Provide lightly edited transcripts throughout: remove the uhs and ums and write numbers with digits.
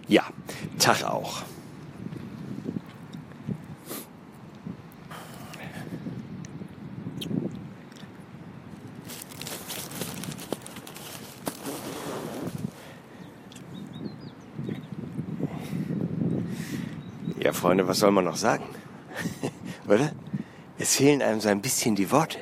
Ja, Tag auch. Ja, Freunde, was soll man noch sagen? Oder? Es fehlen einem so ein bisschen die Worte.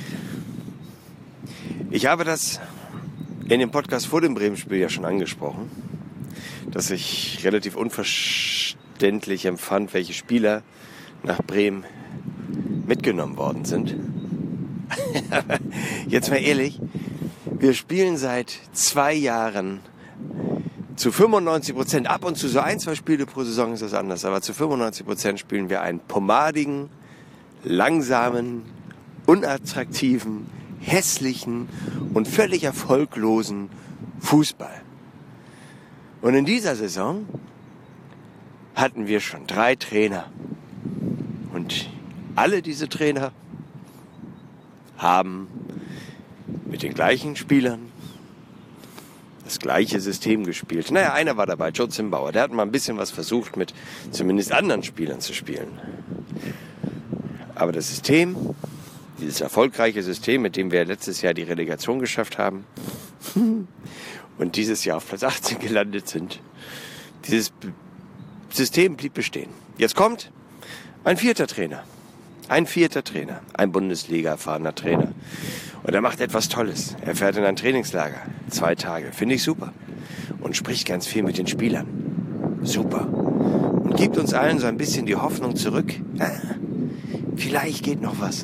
Ich habe das in dem Podcast vor dem Bremen-Spiel ja schon angesprochen, dass ich relativ unverständlich empfand, welche Spieler nach Bremen mitgenommen worden sind. Aber jetzt mal ehrlich, wir spielen seit 2 Jahren zu 95%, ab und zu so 1-2 Spiele pro Saison ist das anders, aber zu 95% spielen wir einen pomadigen, langsamen, unattraktiven, hässlichen und völlig erfolglosen Fußball. Und in dieser Saison hatten wir schon 3 Trainer. Und alle diese Trainer haben mit den gleichen Spielern das gleiche System gespielt. Naja, einer war dabei, Joe Zimbauer. Der hat mal ein bisschen was versucht, mit zumindest anderen Spielern zu spielen. Aber das System, dieses erfolgreiche System, mit dem wir letztes Jahr die Relegation geschafft haben und dieses Jahr auf Platz 18 gelandet sind, dieses System blieb bestehen. Jetzt kommt ein 4. Trainer. Ein 4. Trainer. Ein Bundesliga-erfahrener Trainer. Und er macht etwas Tolles. Er fährt in ein Trainingslager. 2 Tage. Finde ich super. Und spricht ganz viel mit den Spielern. Super. Und gibt uns allen so ein bisschen die Hoffnung zurück. Vielleicht geht noch was.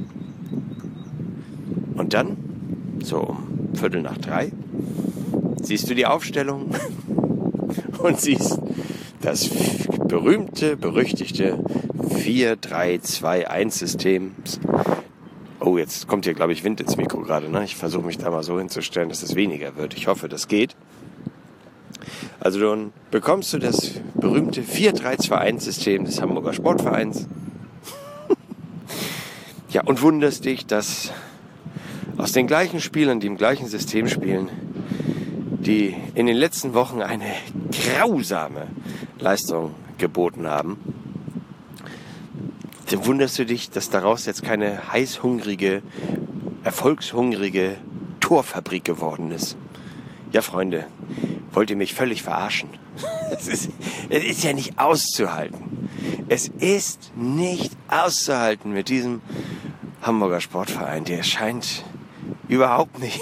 Und dann, so um 2:45, siehst du die Aufstellung und siehst das berühmte, berüchtigte 4-3-2-1-System. Oh, jetzt kommt hier, glaube ich, Wind ins Mikro gerade. Ne? Ich versuche mich da mal so hinzustellen, dass es weniger wird. Ich hoffe, das geht. Also dann bekommst du das berühmte 4-3-2-1-System des Hamburger Sportvereins. Ja, und wunderst dich, dass aus den gleichen Spielern, die im gleichen System spielen, die in den letzten Wochen eine grausame Leistung geboten haben, dann wunderst du dich, dass daraus jetzt keine heißhungrige, erfolgshungrige Torfabrik geworden ist. Ja, Freunde, wollt ihr mich völlig verarschen? Es ist ja nicht auszuhalten. Es ist nicht auszuhalten mit diesem Hamburger Sportverein. Der scheint überhaupt nicht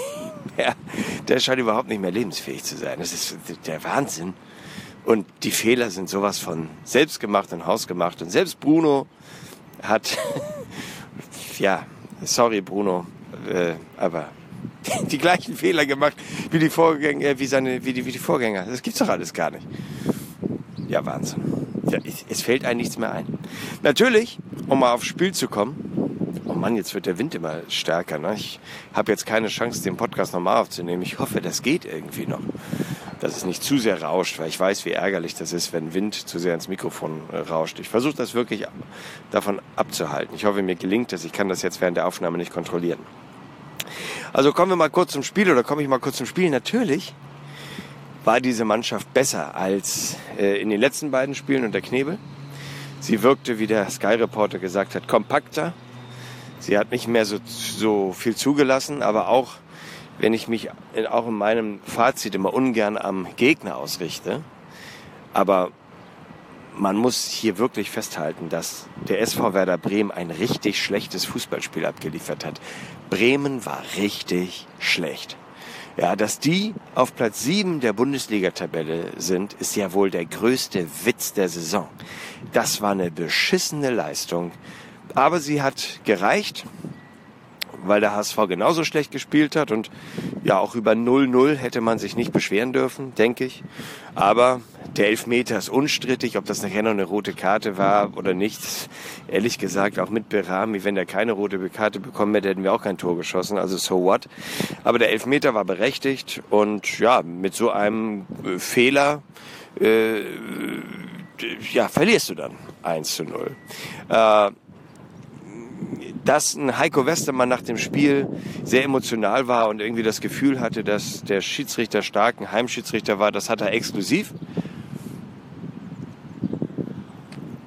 mehr lebensfähig zu sein. Das ist der Wahnsinn. Und die Fehler sind sowas von selbstgemacht und hausgemacht. Und selbst Bruno hat, ja, sorry Bruno, aber die gleichen Fehler gemacht wie die Vorgänger, wie die Vorgänger. Das gibt's doch alles gar nicht. Ja, Wahnsinn. Ja, es fällt einem nichts mehr ein. Natürlich, um mal aufs Spiel zu kommen. Oh Mann, jetzt wird der Wind immer stärker. Ne? Ich habe jetzt keine Chance, den Podcast nochmal aufzunehmen. Ich hoffe, das geht irgendwie noch. Dass es nicht zu sehr rauscht, weil ich weiß, wie ärgerlich das ist, wenn Wind zu sehr ins Mikrofon rauscht. Ich versuche das wirklich davon abzuhalten. Ich hoffe, mir gelingt das. Ich kann das jetzt während der Aufnahme nicht kontrollieren. Also komme ich mal kurz zum Spiel. Natürlich war diese Mannschaft besser als in den letzten beiden Spielen unter Knebel. Sie wirkte, wie der Sky-Reporter gesagt hat, kompakter. Sie hat nicht mehr so viel zugelassen, aber auch, wenn ich mich auch in meinem Fazit immer ungern am Gegner ausrichte. Aber man muss hier wirklich festhalten, dass der SV Werder Bremen ein richtig schlechtes Fußballspiel abgeliefert hat. Bremen war richtig schlecht. Ja, dass die auf Platz 7 der Bundesliga-Tabelle sind, ist ja wohl der größte Witz der Saison. Das war eine beschissene Leistung. Aber sie hat gereicht, weil der HSV genauso schlecht gespielt hat und ja, auch über 0-0 hätte man sich nicht beschweren dürfen, denke ich. Aber der Elfmeter ist unstrittig, ob das nachher noch eine rote Karte war oder nicht. Ehrlich gesagt, auch mit Berami, wenn er keine rote Karte bekommen hätte, hätten wir auch kein Tor geschossen, also so what. Aber der Elfmeter war berechtigt und ja, mit so einem Fehler verlierst du dann 1-0. Dass ein Heiko Westermann nach dem Spiel sehr emotional war und irgendwie das Gefühl hatte, dass der Schiedsrichter stark ein Heimschiedsrichter war, das hat er exklusiv.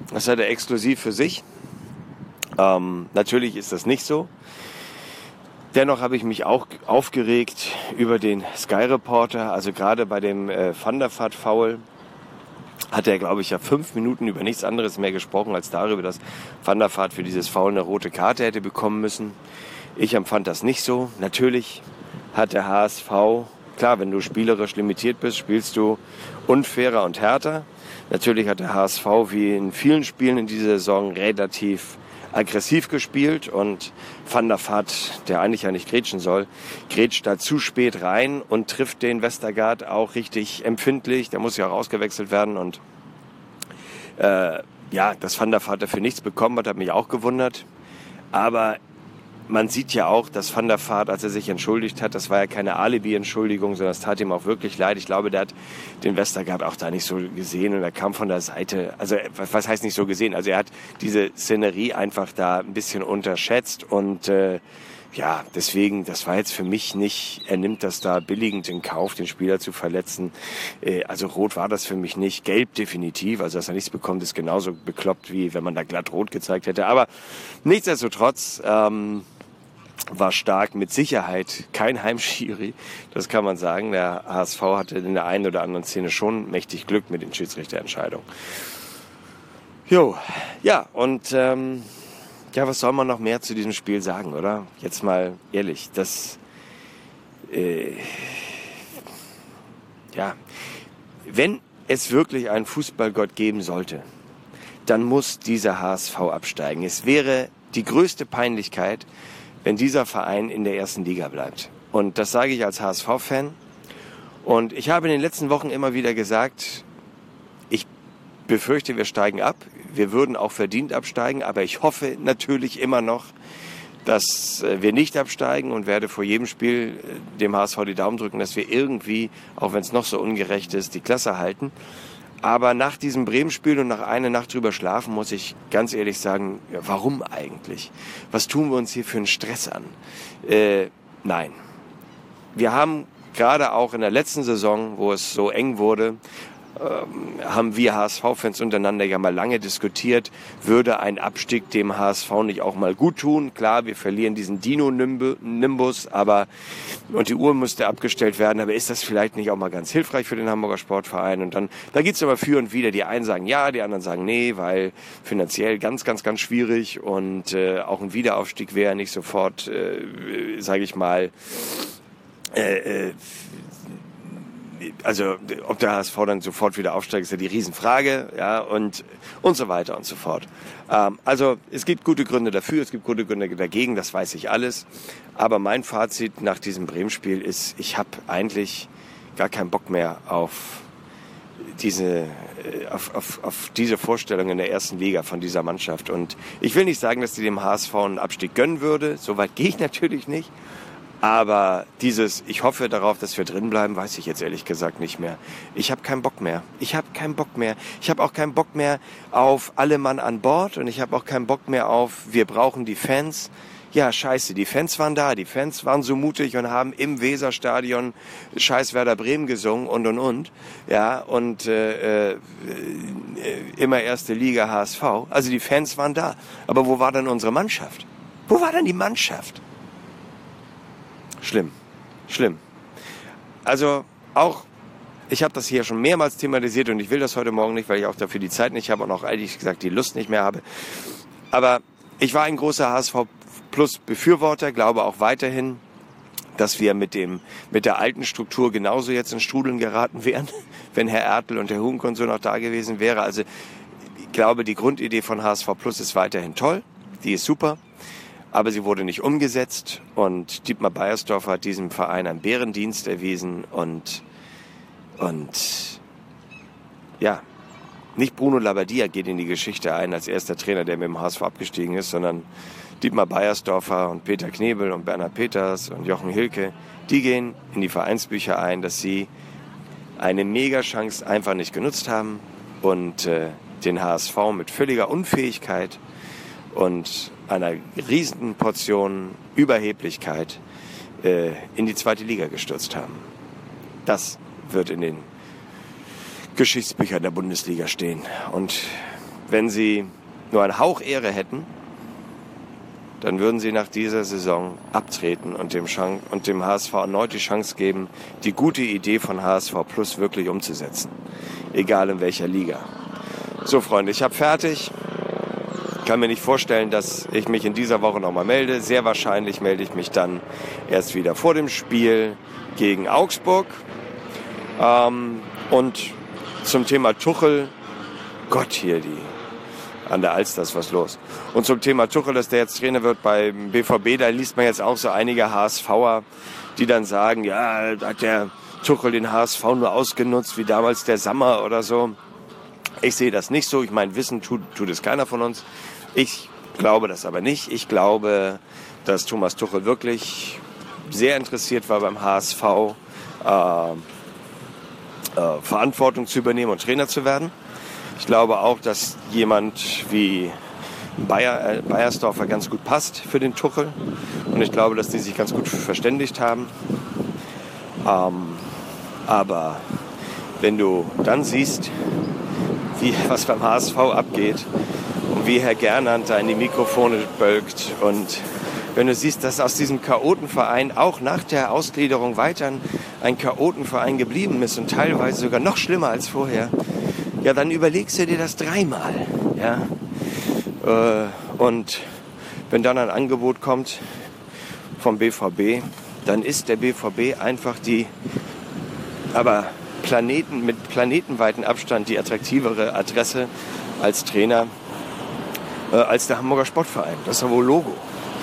Das hat er exklusiv für sich. Natürlich ist das nicht so. Dennoch habe ich mich auch aufgeregt über den Sky Reporter, also gerade bei dem Van der Vaart Foul hat er, glaube ich, ja 5 Minuten über nichts anderes mehr gesprochen, als darüber, dass Van der Vaart für dieses Foul eine rote Karte hätte bekommen müssen. Ich empfand das nicht so. Natürlich hat der HSV, klar, wenn du spielerisch limitiert bist, spielst du unfairer und härter. Natürlich hat der HSV wie in vielen Spielen in dieser Saison relativ aggressiv gespielt und Van der Vaart, der eigentlich ja nicht grätschen soll, grätscht da zu spät rein und trifft den Vestergaard auch richtig empfindlich. Der muss ja auch ausgewechselt werden und dass Van der Vaart dafür nichts bekommen hat mich auch gewundert. Aber man sieht ja auch, dass Van der Vaart, als er sich entschuldigt hat, das war ja keine Alibi-Entschuldigung, sondern es tat ihm auch wirklich leid. Ich glaube, der hat den Vestergaard auch da nicht so gesehen und er kam von der Seite. Also was heißt nicht so gesehen? Also er hat diese Szenerie einfach da ein bisschen unterschätzt und deswegen, das war jetzt für mich nicht, er nimmt das da billigend in Kauf, den Spieler zu verletzen. Also rot war das für mich nicht, gelb definitiv, also dass er nichts bekommt, ist genauso bekloppt, wie wenn man da glatt rot gezeigt hätte. Aber nichtsdestotrotz war stark, mit Sicherheit kein Heimschiri, das kann man sagen. Der HSV hatte in der einen oder anderen Szene schon mächtig Glück mit den Schiedsrichterentscheidungen. Was soll man noch mehr zu diesem Spiel sagen, oder? Jetzt mal ehrlich, wenn es wirklich einen Fußballgott geben sollte, dann muss dieser HSV absteigen. Es wäre die größte Peinlichkeit, wenn dieser Verein in der ersten Liga bleibt. Und das sage ich als HSV-Fan. Und ich habe in den letzten Wochen immer wieder gesagt, ich befürchte, wir steigen ab. Wir würden auch verdient absteigen, aber ich hoffe natürlich immer noch, dass wir nicht absteigen und werde vor jedem Spiel dem HSV die Daumen drücken, dass wir irgendwie, auch wenn es noch so ungerecht ist, die Klasse halten. Aber nach diesem Bremen-Spiel und nach einer Nacht drüber schlafen, muss ich ganz ehrlich sagen, warum eigentlich? Was tun wir uns hier für einen Stress an? Nein. Wir haben gerade auch in der letzten Saison, wo es so eng wurde, haben wir HSV-Fans untereinander ja mal lange diskutiert, würde ein Abstieg dem HSV nicht auch mal gut tun? Klar, wir verlieren diesen Dino-Nimbus, und die Uhr müsste abgestellt werden, aber ist das vielleicht nicht auch mal ganz hilfreich für den Hamburger Sportverein? Und dann, da geht's aber für und wieder, die einen sagen ja, die anderen sagen nee, weil finanziell ganz, ganz, ganz schwierig und auch ein Wiederaufstieg wäre nicht sofort, also ob der HSV dann sofort wieder aufsteigt, ist ja die Riesenfrage, ja, und so weiter und so fort. Also es gibt gute Gründe dafür, es gibt gute Gründe dagegen, das weiß ich alles. Aber mein Fazit nach diesem Bremen-Spiel ist, ich habe eigentlich gar keinen Bock mehr auf diese Vorstellung in der ersten Liga von dieser Mannschaft. Und ich will nicht sagen, dass die dem HSV einen Abstieg gönnen würde, so weit gehe ich natürlich nicht. Aber ich hoffe darauf, dass wir drin bleiben, weiß ich jetzt ehrlich gesagt nicht mehr. Ich habe keinen Bock mehr. Ich habe auch keinen Bock mehr auf alle Mann an Bord und ich habe auch keinen Bock mehr auf, wir brauchen die Fans. Ja, scheiße, die Fans waren da. Die Fans waren so mutig und haben im Weserstadion Scheiß Werder Bremen gesungen und. Ja, und immer erste Liga HSV. Also die Fans waren da. Aber wo war denn unsere Mannschaft? Wo war denn die Mannschaft? Schlimm. Also auch, ich habe das hier schon mehrmals thematisiert und ich will das heute Morgen nicht, weil ich auch dafür die Zeit nicht habe und auch ehrlich gesagt die Lust nicht mehr habe. Aber ich war ein großer HSV-Plus-Befürworter, glaube auch weiterhin, dass wir mit der alten Struktur genauso jetzt in Strudeln geraten wären, wenn Herr Ertl und Herr Hugenkonsul noch da gewesen wäre. Also ich glaube, die Grundidee von HSV Plus ist weiterhin toll, die ist super. Aber sie wurde nicht umgesetzt und Dietmar Beiersdorfer hat diesem Verein einen Bärendienst erwiesen und nicht Bruno Labbadia geht in die Geschichte ein als erster Trainer, der mit dem HSV abgestiegen ist, sondern Dietmar Beiersdorfer und Peter Knebel und Bernhard Peters und Jochen Hilke, die gehen in die Vereinsbücher ein, dass sie eine Mega-Chance einfach nicht genutzt haben und den HSV mit völliger Unfähigkeit und einer riesigen Portion Überheblichkeit in die zweite Liga gestürzt haben. Das wird in den Geschichtsbüchern der Bundesliga stehen. Und wenn sie nur einen Hauch Ehre hätten, dann würden sie nach dieser Saison abtreten und dem HSV erneut die Chance geben, die gute Idee von HSV Plus wirklich umzusetzen. Egal in welcher Liga. So, Freunde, ich habe fertig. Kann mir nicht vorstellen, dass ich mich in dieser Woche nochmal melde. Sehr wahrscheinlich melde ich mich dann erst wieder vor dem Spiel gegen Augsburg. Und zum Thema Tuchel, Gott, hier an der Alster ist was los. Und zum Thema Tuchel, dass der jetzt Trainer wird beim BVB, da liest man jetzt auch so einige HSVer, die dann sagen, ja, da hat der Tuchel den HSV nur ausgenutzt, wie damals der Sammer oder so. Ich sehe das nicht so. Ich meine, wissen tut es keiner von uns. Ich glaube das aber nicht. Ich glaube, dass Thomas Tuchel wirklich sehr interessiert war beim HSV, Verantwortung zu übernehmen und Trainer zu werden. Ich glaube auch, dass jemand wie Beiersdorfer ganz gut passt für den Tuchel. Und ich glaube, dass die sich ganz gut verständigt haben. Aber wenn du dann siehst, was beim HSV abgeht und wie Herr Gernand da in die Mikrofone bölkt und wenn du siehst, dass aus diesem Chaotenverein auch nach der Ausgliederung weiter ein Chaotenverein geblieben ist und teilweise sogar noch schlimmer als vorher, ja, dann überlegst du dir das dreimal. Ja? Und wenn dann ein Angebot kommt vom BVB, dann ist der BVB einfach mit planetenweiten Abstand die attraktivere Adresse als Trainer als der Hamburger Sportverein. Das ist ja wohl Logo.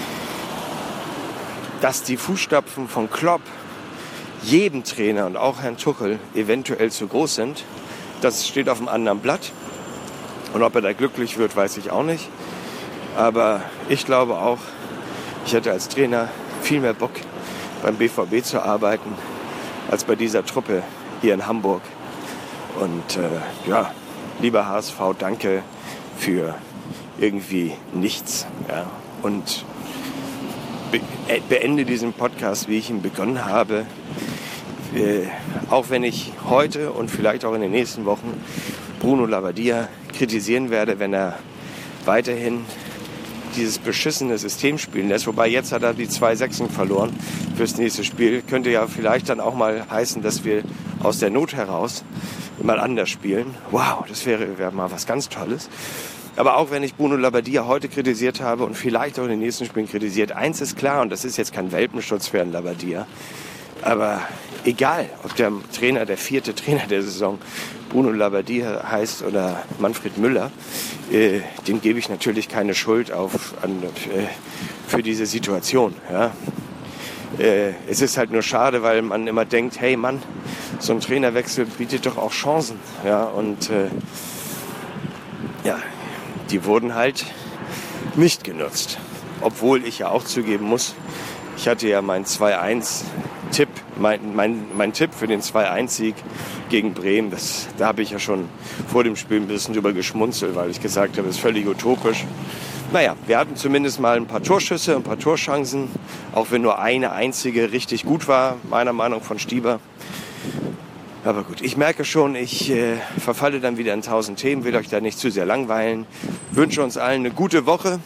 Dass die Fußstapfen von Klopp jedem Trainer und auch Herrn Tuchel eventuell zu groß sind, das steht auf einem anderen Blatt. Und ob er da glücklich wird, weiß ich auch nicht. Aber ich glaube auch, ich hätte als Trainer viel mehr Bock, beim BVB zu arbeiten, als bei dieser Truppe hier in Hamburg. Und lieber HSV, danke für irgendwie nichts. Ja. Und beende diesen Podcast, wie ich ihn begonnen habe. Auch wenn ich heute und vielleicht auch in den nächsten Wochen Bruno Labbadia kritisieren werde, wenn er weiterhin dieses beschissene System spielen lässt. Wobei jetzt hat er die 2 Sechsen verloren fürs nächste Spiel. Könnte ja vielleicht dann auch mal heißen, dass wir aus der Not heraus mal anders spielen. Wow, das wäre mal was ganz Tolles. Aber auch wenn ich Bruno Labbadia heute kritisiert habe und vielleicht auch in den nächsten Spielen kritisiert, eins ist klar, und das ist jetzt kein Welpenschutz für einen Labbadia, aber egal, ob der 4. Trainer der Saison Bruno Labbadia heißt oder Manfred Müller, dem gebe ich natürlich keine Schuld für diese Situation. Ja. Es ist halt nur schade, weil man immer denkt, hey Mann, so ein Trainerwechsel bietet doch auch Chancen. Ja, und die wurden halt nicht genutzt. Obwohl ich ja auch zugeben muss, ich hatte ja meinen 2-1-Tipp, mein Tipp für den 2-1-Sieg gegen Bremen. Da habe ich ja schon vor dem Spiel ein bisschen drüber geschmunzelt, weil ich gesagt habe, das ist völlig utopisch. Naja, wir hatten zumindest mal ein paar Torschüsse, ein paar Torchancen, auch wenn nur eine einzige richtig gut war, meiner Meinung von Stieber. Aber gut, ich merke schon, ich verfalle dann wieder in 1000 Themen, will euch da nicht zu sehr langweilen. Wünsche uns allen eine gute Woche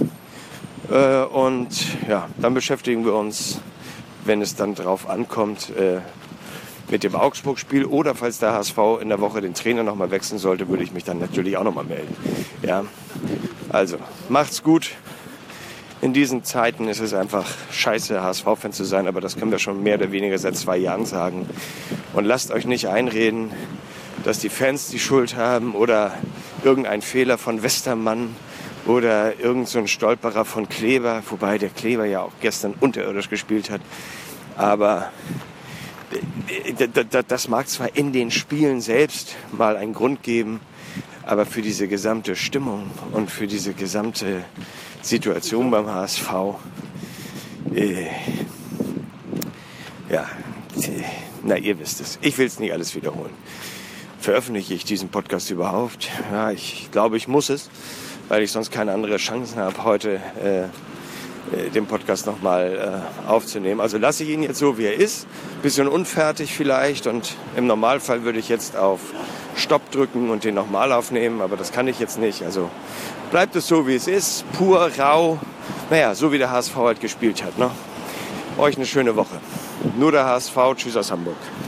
und ja, dann beschäftigen wir uns, wenn es dann drauf ankommt, mit dem Augsburg-Spiel oder falls der HSV in der Woche den Trainer nochmal wechseln sollte, würde ich mich dann natürlich auch nochmal melden. Ja, also macht's gut. In diesen Zeiten ist es einfach scheiße, HSV-Fan zu sein, aber das können wir schon mehr oder weniger seit 2 Jahren sagen. Und lasst euch nicht einreden, dass die Fans die Schuld haben oder irgendein Fehler von Westermann oder irgend so ein Stolperer von Kleber, wobei der Kleber ja auch gestern unterirdisch gespielt hat. Aber das mag zwar in den Spielen selbst mal einen Grund geben, aber für diese gesamte Stimmung und für diese gesamte Situation beim HSV, ihr wisst es. Ich will es nicht alles wiederholen. Veröffentliche ich diesen Podcast überhaupt? Ja, ich glaube, ich muss es, weil ich sonst keine andere Chance habe, heute den Podcast nochmal aufzunehmen. Also lasse ich ihn jetzt so, wie er ist. Bisschen unfertig vielleicht und im Normalfall würde ich jetzt auf Stopp drücken und den nochmal aufnehmen, aber das kann ich jetzt nicht. Also bleibt es so, wie es ist, pur, rau, naja, so wie der HSV halt gespielt hat. Ne? Euch eine schöne Woche. Nur der HSV, tschüss aus Hamburg.